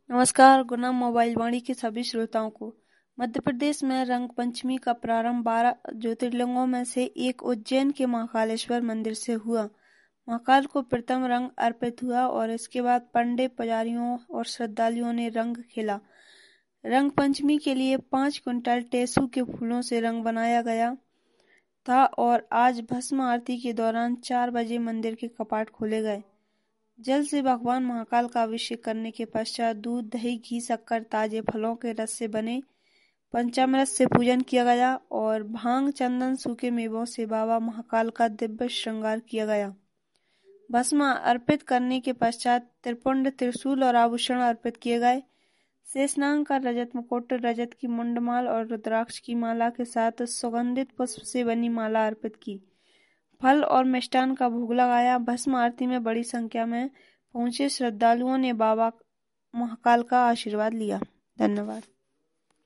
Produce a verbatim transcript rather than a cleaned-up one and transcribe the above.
नमस्कार। गुना मोबाइल वाणी के सभी श्रोताओं को। मध्य प्रदेश में रंग पंचमी का प्रारंभ बारह ज्योतिर्लिंगों में से एक उज्जैन के महाकालेश्वर मंदिर से हुआ। महाकाल को प्रथम रंग अर्पित हुआ और इसके बाद पंडित, पुजारियों और श्रद्धालुओं ने रंग खेला। रंग पंचमी के लिए पाँच क्विंटल टेसू के फूलों से रंग बनाया गया था और आज भस्म आरती के दौरान चार बजे मंदिर के कपाट खोले गए। जल से भगवान महाकाल का अभिषेक करने के पश्चात दूध, दही, घी, शक्कर, ताजे फलों के रस से बने पंचामृत से पूजन किया गया और भांग, चंदन, सूखे मेवों से बाबा महाकाल का दिव्य श्रृंगार किया गया। भस्म अर्पित करने के पश्चात त्रिपुंड, त्रिशूल और आभूषण अर्पित किए गए। शेषनाग का रजत मुकुट, रजत की मुंडमाल और रुद्राक्ष की माला के साथ सुगंधित पुष्प से बनी माला अर्पित की। फल और मिष्टान का भोग लगाया। भस्म आरती में बड़ी संख्या में पहुंचे श्रद्धालुओं ने बाबा महाकाल का आशीर्वाद लिया। धन्यवाद।